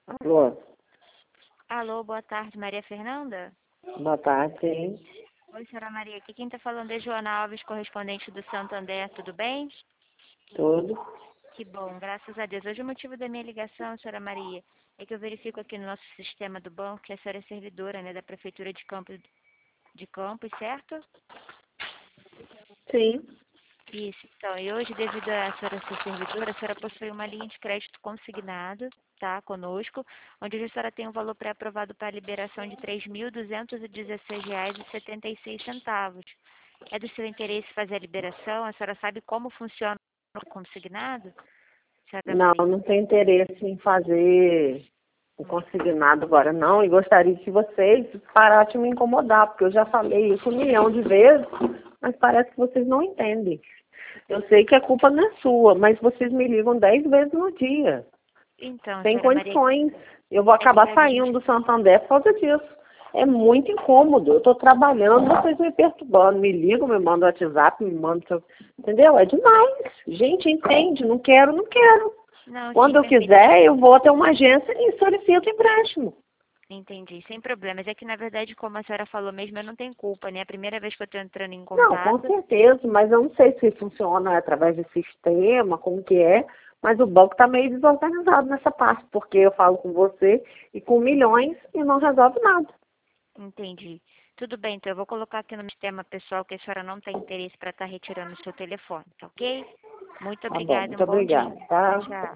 Alô, Alô, boa tarde, Maria Fernanda? boa tarde, sim. Oi, senhora Maria. Aqui quem está falando é Joana Alves, correspondente do Santander, tudo bem? Tudo. Que bom, graças a Deus. Hoje o motivo da minha ligação, senhora Maria, é que eu verifico aqui no nosso sistema do banco que a senhora é servidora, né, da Prefeitura de Campos, certo? Sim. Isso, então, e hoje, devido a senhora ser servidora, a senhora possui uma linha de crédito consignado, tá, conosco, onde hoje a senhora tem um valor pré-aprovado para a liberação de R$ 3.216,76. É do seu interesse fazer a liberação? A senhora sabe como funciona o consignado, senhora Não, Maria? não tenho interesse em fazer o consignado agora não, e gostaria que vocês parassem de me incomodar, porque eu já falei isso 1 milhão de vezes, mas parece que vocês não entendem. Eu sei que a culpa não é sua, mas vocês me ligam 10 vezes no dia. Então, Sem senhora Maria, condições. Eu vou é que acabar a saindo gente... do Santander por causa disso. É muito incômodo. Eu estou trabalhando, vocês me perturbando. Me ligam, me mandam WhatsApp, me mandam... Entendeu? É demais. Gente, entende. Não quero, não quero. Não, Quando sim, eu quiser, eu perfeitamente. vou até uma agência e solicito empréstimo. Entendi, sem problemas. É que, na verdade, como a senhora falou mesmo, eu não tenho culpa, né? É a primeira vez que eu estou entrando em Não, com contato. certeza, mas eu não sei se funciona através de sistema, como que é, mas o banco está meio desorganizado nessa parte, porque eu falo com você e com milhões e não resolve nada. Entendi. Tudo bem, então eu vou colocar aqui no sistema pessoal que a senhora não tem interesse para estar retirando o seu telefone, tá ok? Muito Tá bom, obrigada e muito um bom dia. obrigada, tá? Tchau.